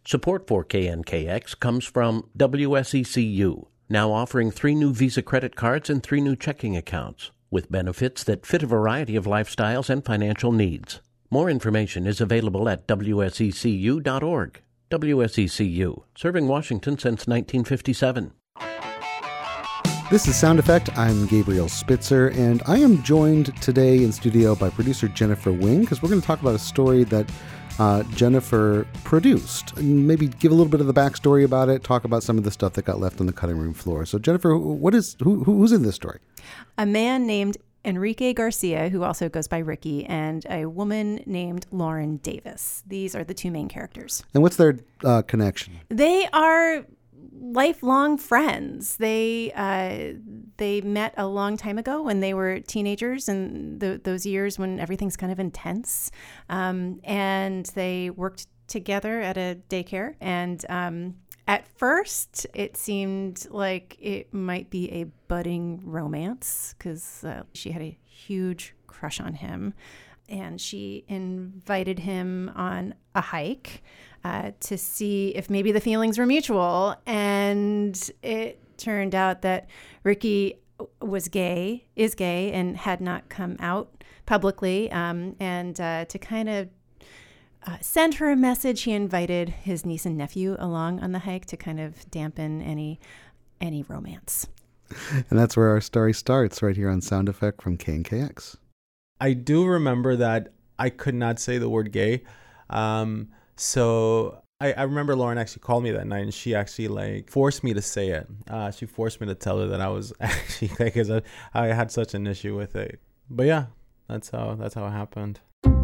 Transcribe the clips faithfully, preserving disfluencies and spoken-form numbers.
Support for K N K X comes from W S E C U, now offering three new Visa credit cards and three new checking accounts, with benefits that fit a variety of lifestyles and financial needs. More information is available at W S E C U dot org. W S E C U, serving Washington since nineteen fifty-seven. This is Sound Effect. I'm Gabriel Spitzer, and I am joined today in studio by producer Jennifer Wing, because we're going to talk about a story that uh, Jennifer produced. And maybe give a little bit of the backstory about it, talk about some of the stuff that got left on the cutting room floor. So, Jennifer, what is who, who's in this story? A man named Enrique Garcia, who also goes by Ricky, and a woman named Lauren Davis. These are the two main characters. And what's their uh, connection? They are lifelong friends. They uh, they met a long time ago when they were teenagers, and th- those years when everything's kind of intense. Um, and they worked together at a daycare. And um, at first, it seemed like it might be a budding romance because uh, she had a huge crush on him. And she invited him on a hike uh, to see if maybe the feelings were mutual. And it turned out that Ricky was gay, is gay, and had not come out publicly. Um, and uh, to kind of uh, send her a message, he invited his niece and nephew along on the hike to kind of dampen any any romance. And that's where our story starts, right here on Sound Effect from K N K X. I do remember that I could not say the word gay. Um, so I, I remember Lauren actually called me that night, and she actually like forced me to say it. Uh, she forced me to tell her that I was actually gay because I, I had such an issue with it. But yeah, that's how that's how it happened.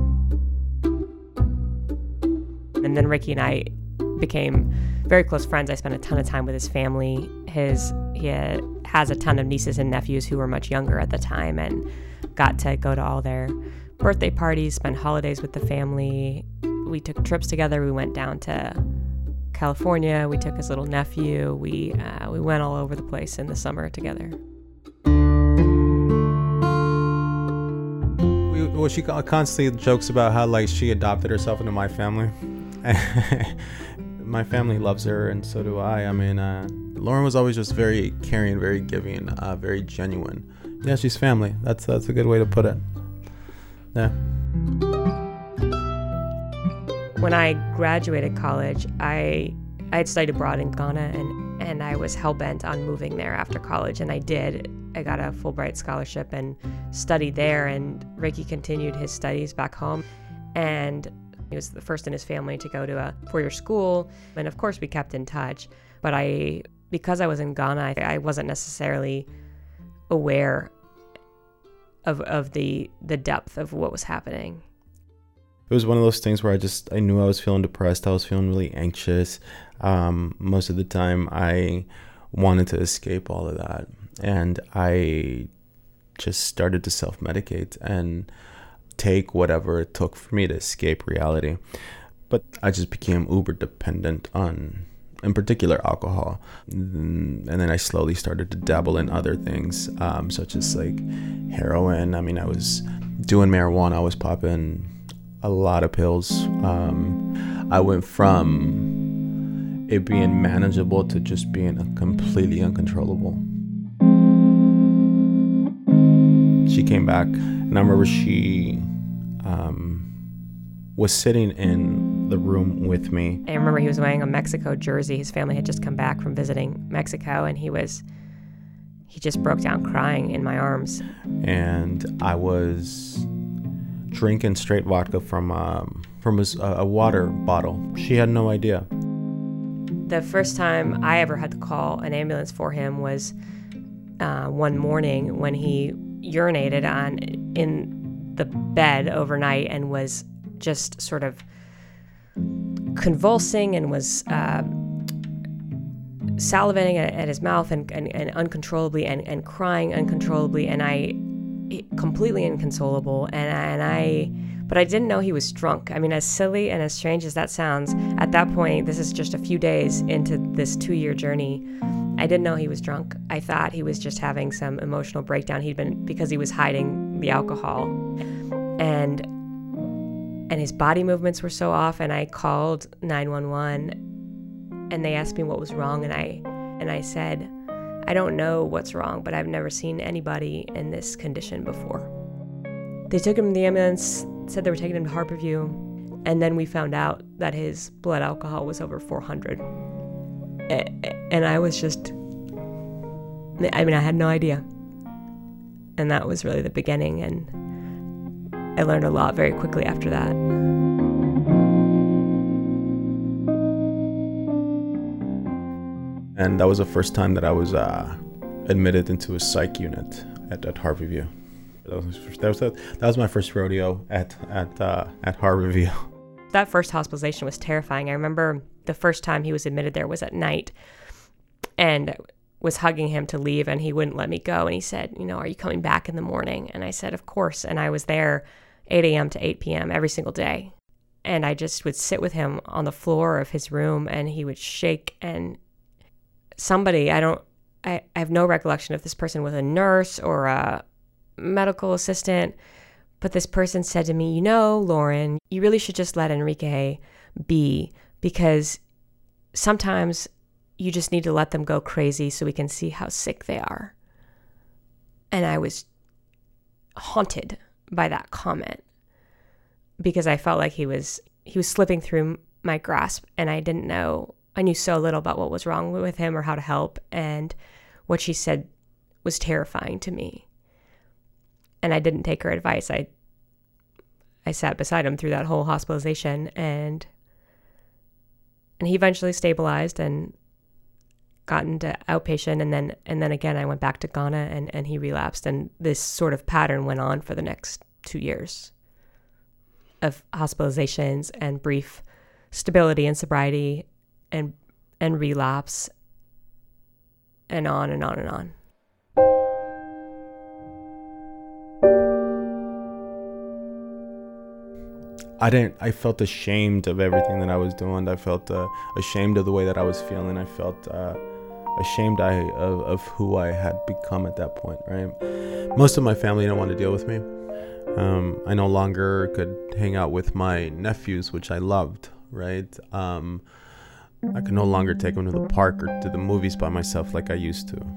And then Ricky and I became very close friends. I spent a ton of time with his family. His he had, has a ton of nieces and nephews who were much younger at the time, and got to go to all their birthday parties, spend holidays with the family. We took trips together. We went down to California. We took his little nephew. We uh, we went all over the place in the summer together. We, well, she constantly jokes about how like she adopted herself into my family. My family loves her, and so do I. I mean, uh, Lauren was always just very caring, very giving, uh, very genuine. Yeah, she's family. That's that's a good way to put it. Yeah. When I graduated college, I I had studied abroad in Ghana, and, and I was hell-bent on moving there after college, and I did. I got a Fulbright scholarship and studied there, and Ricky continued his studies back home, and he was the first in his family to go to a four-year school, and of course we kept in touch. But I, because I was in Ghana, I, I wasn't necessarily aware of of the the depth of what was happening. It was one of those things where I just I knew I was feeling depressed. I was feeling really anxious. Um, most of the time, I wanted to escape all of that, and I just started to self-medicate and take whatever it took for me to escape reality. But I just became uber dependent on, in particular, alcohol. And then I slowly started to dabble in other things, um, such as like heroin. I mean, I was doing marijuana. I was popping a lot of pills. Um, I went from it being manageable to just being completely uncontrollable. She came back, and I remember she um, was sitting in the room with me. I remember he was wearing a Mexico jersey. His family had just come back from visiting Mexico, and he was, he just broke down crying in my arms. And I was drinking straight vodka from um, from a, a water bottle. She had no idea. The first time I ever had to call an ambulance for him was uh, one morning when he urinated on in the bed overnight and was just sort of convulsing and was uh, salivating at, at his mouth and, and, and uncontrollably and, and crying uncontrollably, and I completely inconsolable and and I but I didn't know he was drunk. I mean, as silly and as strange as that sounds, at that point, this is just a few days into this two-year journey, I didn't know he was drunk. I thought he was just having some emotional breakdown. He'd been, because he was hiding the alcohol. And and his body movements were so off, and I called nine one one and they asked me what was wrong, and I and I said, I don't know what's wrong, but I've never seen anybody in this condition before. They took him to the ambulance, said they were taking him to Harborview, and then we found out that his blood alcohol was over four hundred. And I was just, I mean, I had no idea. And that was really the beginning, and I learned a lot very quickly after that. And that was the first time that I was uh, admitted into a psych unit at, at Harborview. That was, that was that was my first rodeo at at uh, at Harborview. That first hospitalization was terrifying. I remember the first time he was admitted there was at night, and was hugging him to leave, and he wouldn't let me go. And he said, you know, are you coming back in the morning? And I said, of course. And I was there eight a.m. to eight p.m. every single day. And I just would sit with him on the floor of his room, and he would shake. And somebody, I don't, I, I have no recollection if this person was a nurse or a medical assistant, but this person said to me, you know, Lauren, you really should just let Enrique be, because sometimes you just need to let them go crazy so we can see how sick they are. And I was haunted by that comment, because I felt like he was he was slipping through my grasp, and I didn't know, I knew so little about what was wrong with him or how to help, and what she said was terrifying to me. And I didn't take her advice. I I sat beside him through that whole hospitalization, and and he eventually stabilized and got into outpatient, and then and then again I went back to Ghana, and, and he relapsed, and this sort of pattern went on for the next two years of hospitalizations and brief stability and sobriety and and relapse, and on and on and on. I didn't, I felt ashamed of everything that I was doing. I felt uh, ashamed of the way that I was feeling. I felt uh, ashamed I, of, of who I had become at that point, right? Most of my family didn't want to deal with me. Um, I no longer could hang out with my nephews, which I loved, right? Um, I could no longer take them to the park or to the movies by myself like I used to.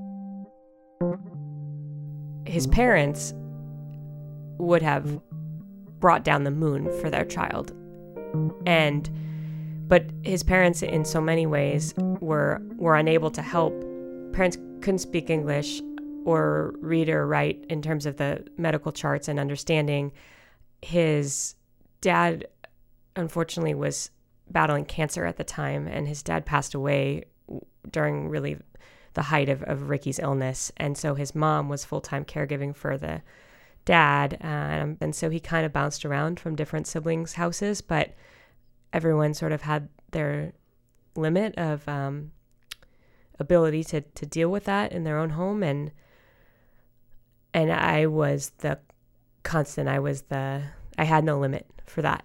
His parents would have brought down the moon for their child. And but his parents in so many ways were were unable to help. Parents couldn't speak English or read or write in terms of the medical charts and understanding. His dad unfortunately was battling cancer at the time, and his dad passed away during really the height of, of Ricky's illness. And so his mom was full-time caregiving for the dad, um, and so he kind of bounced around from different siblings' houses, but everyone sort of had their limit of um, ability to to deal with that in their own home, and and I was the constant. I was the I had no limit for that.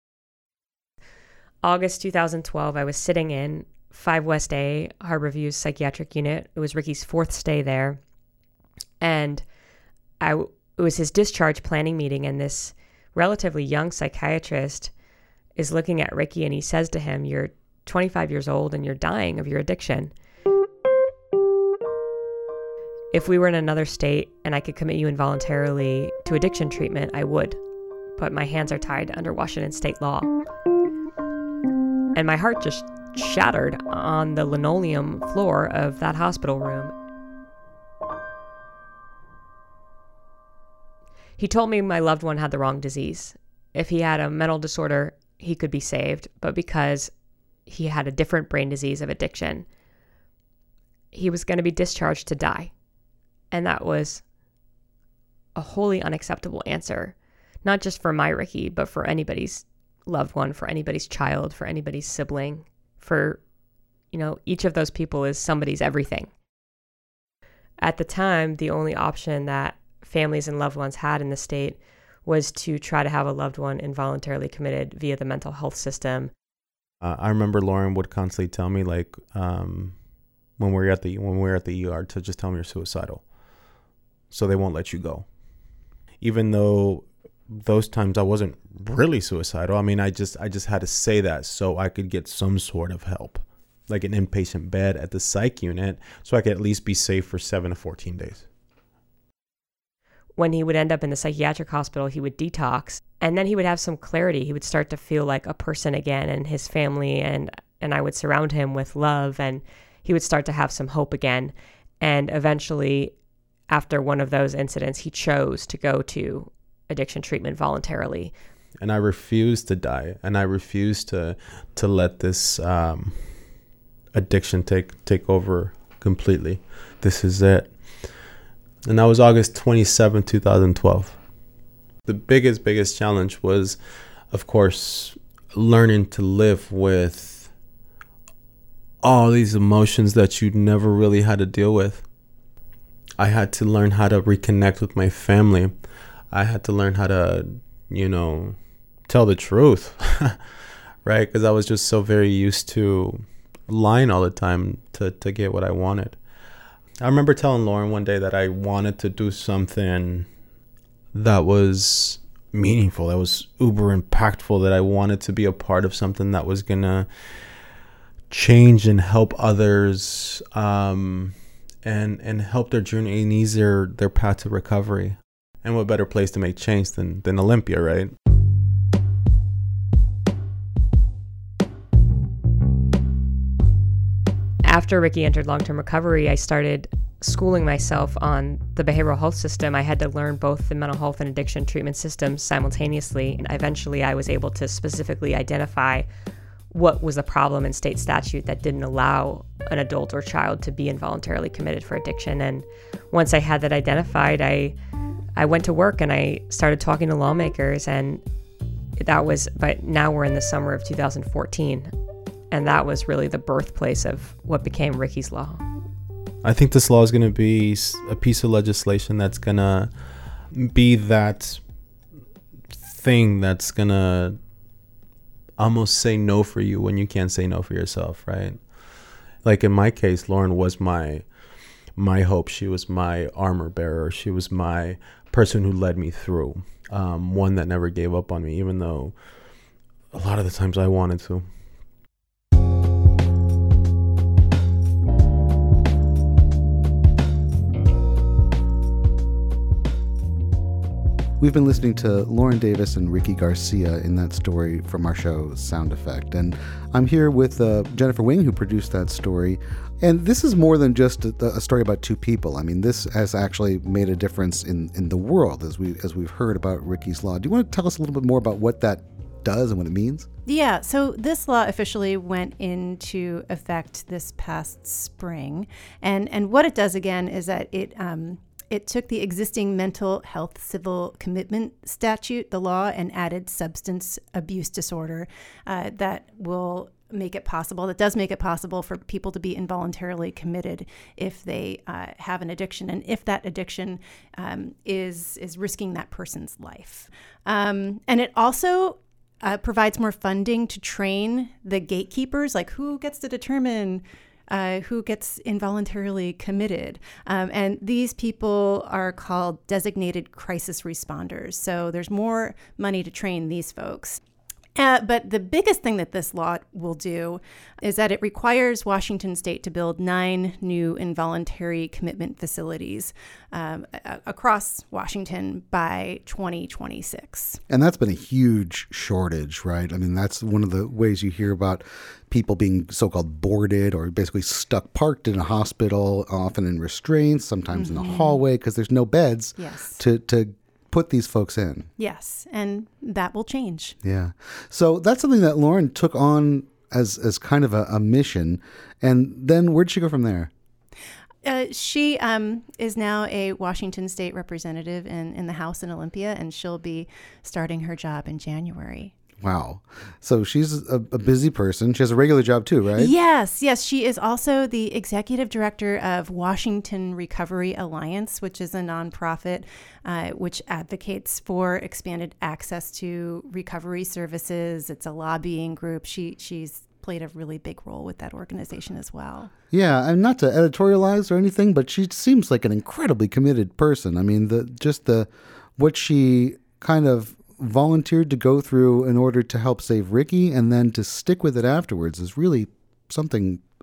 August two thousand twelve, I was sitting in five West A, Harborview's psychiatric unit. It was Ricky's fourth stay there, and I. It was his discharge planning meeting, and this relatively young psychiatrist is looking at Ricky, and he says to him, you're twenty-five years old and you're dying of your addiction. If we were in another state and I could commit you involuntarily to addiction treatment, I would, but my hands are tied under Washington state law. And my heart just shattered on the linoleum floor of that hospital room. He told me my loved one had the wrong disease. If he had a mental disorder, he could be saved. But because he had a different brain disease of addiction, he was going to be discharged to die. And that was a wholly unacceptable answer, not just for my Ricky, but for anybody's loved one, for anybody's child, for anybody's sibling, for, you know, each of those people is somebody's everything. At the time, the only option that families and loved ones had in the state was to try to have a loved one involuntarily committed via the mental health system. Uh, I remember Lauren would constantly tell me, like, um, when we were at the when we were at the E R, to just tell me you're suicidal, so they won't let you go. Even though those times I wasn't really suicidal. I mean, I just I just had to say that so I could get some sort of help, like an inpatient bed at the psych unit so I could at least be safe for seven to fourteen days. When he would end up in the psychiatric hospital, he would detox, and then he would have some clarity. He would start to feel like a person again, and his family and and I would surround him with love, and he would start to have some hope again. And eventually, after one of those incidents, he chose to go to addiction treatment voluntarily. And I refused to die, and I refused to to let this um, addiction take take over completely. This is it. And that was August twenty-seventh, twenty twelve. The biggest, biggest challenge was, of course, learning to live with all these emotions that you never really had to deal with. I had to learn how to reconnect with my family. I had to learn how to, you know, tell the truth, right? Because I was just so very used to lying all the time to, to get what I wanted. I remember telling Lauren one day that I wanted to do something that was meaningful, that was uber impactful, that I wanted to be a part of something that was going to change and help others um, and and help their journey and ease their, their path to recovery. And what better place to make change than, than Olympia, right? After Ricky entered long-term recovery, I started schooling myself on the behavioral health system. I had to learn both the mental health and addiction treatment systems simultaneously. And eventually I was able to specifically identify what was the problem in state statute that didn't allow an adult or child to be involuntarily committed for addiction. And once I had that identified, I I went to work and I started talking to lawmakers, and that was, but now we're in the summer of two thousand fourteen. And that was really the birthplace of what became Ricky's Law. I think this law is going to be a piece of legislation that's going to be that thing that's going to almost say no for you when you can't say no for yourself, right? Like in my case, Lauren was my my hope. She was my armor bearer. She was my person who led me through, um, one that never gave up on me, even though a lot of the times I wanted to. We've been listening to Lauren Davis and Ricky Garcia in that story from our show Sound Effect. And I'm here with uh, Jennifer Wing, who produced that story. And this is more than just a, a story about two people. I mean, this has actually made a difference in, in the world, as, we, as we've heard about Ricky's Law. Do you want to tell us a little bit more about what that does and what it means? Yeah, so this law officially went into effect this past spring. And, and what it does, again, is that it... Um, It took the existing mental health civil commitment statute, the law, and added substance abuse disorder uh, that will make it possible, that does make it possible for people to be involuntarily committed if they uh, have an addiction, and if that addiction um, is is risking that person's life. Um, and it also uh, provides more funding to train the gatekeepers, like who gets to determine Uh, who gets involuntarily committed. Um, and these people are called designated crisis responders. So there's more money to train these folks. Uh, but the biggest thing that this law will do is that it requires Washington State to build nine new involuntary commitment facilities um, a- across Washington by twenty twenty-six. And that's been a huge shortage, right? I mean, that's one of the ways you hear about people being so-called boarded or basically stuck parked in a hospital, often in restraints, sometimes mm-hmm. in a hallway because there's no beds yes. to to put these folks in. Yes, and that will change. Yeah. So that's something that Lauren took on as as kind of a, a mission. And then where'd she go from there? Uh, she um, is now a Washington State representative in, in the House in Olympia, and she'll be starting her job in January. Wow. So she's a, a busy person. She has a regular job too, right? Yes, yes. She is also the executive director of Washington Recovery Alliance, which is a nonprofit uh, which advocates for expanded access to recovery services. It's a lobbying group. She she's played a really big role with that organization as well. Yeah, and not to editorialize or anything, but she seems like an incredibly committed person. I mean, the just the what she kind of volunteered to go through in order to help save Ricky and then to stick with it afterwards is really something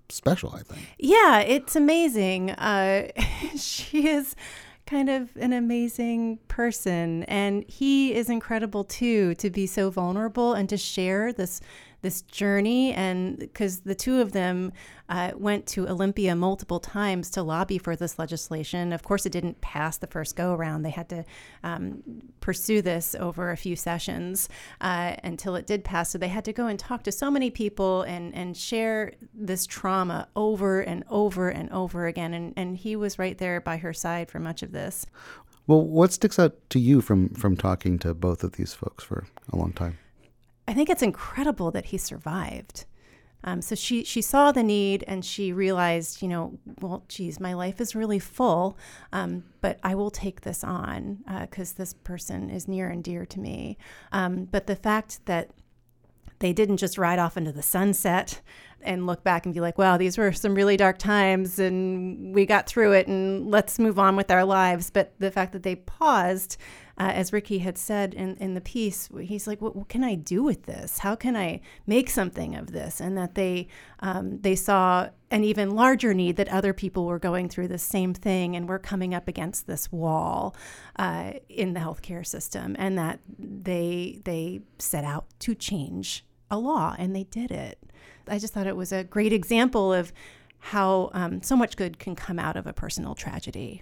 special, I think. Yeah, it's amazing. Uh, she is kind of an amazing person, and he is incredible too, to be so vulnerable and to share this this journey. And because the two of them uh, went to Olympia multiple times to lobby for this legislation. Of course, it didn't pass the first go around. They had to um, pursue this over a few sessions uh, until it did pass. So they had to go and talk to so many people and, and share this trauma over and over and over again. And, and he was right there by her side for much of this. Well, what sticks out to you from, from talking to both of these folks for a long time? I think it's incredible that he survived. Um, so she she saw the need and she realized, you know, well, geez, my life is really full, um, but I will take this on because uh, this person is near and dear to me. Um, but the fact that they didn't just ride off into the sunset and look back and be like, wow, these were some really dark times and we got through it and let's move on with our lives. But the fact that they paused, uh, as Ricky had said in, in the piece, he's like, what, what can I do with this? How can I make something of this? And that they um, they saw an even larger need, that other people were going through the same thing and we're coming up against this wall uh, in the healthcare system, and that they they set out to change a law, and they did it. I just thought it was a great example of how um, so much good can come out of a personal tragedy.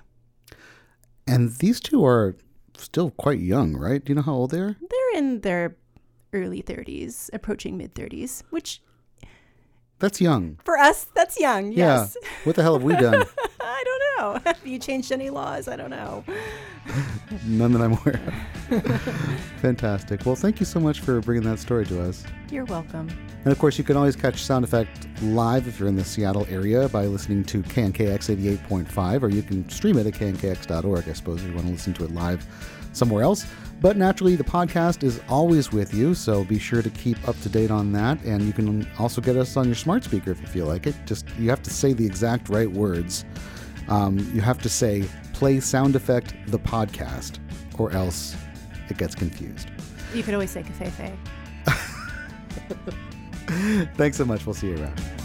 And these two are still quite young, right? Do you know how old they are? They're in their early thirties, approaching mid-thirties, which... That's young. For us, that's young, yes. Yeah. What the hell have we done? I don't know. Have you changed any laws? I don't know. None that I'm aware of. Fantastic. Well, thank you so much for bringing that story to us. You're welcome. And of course, you can always catch Sound Effect live if you're in the Seattle area by listening to K N K X eighty-eight point five, or you can stream it at K N K X dot org, I suppose, if you want to listen to it live somewhere else. But naturally, the podcast is always with you, so be sure to keep up to date on that. And you can also get us on your smart speaker if you feel like it. Just, you have to say the exact right words. Um, you have to say, play Sound Effect, the podcast, or else it gets confused. You could always say Cafefe. Thanks so much. We'll see you around.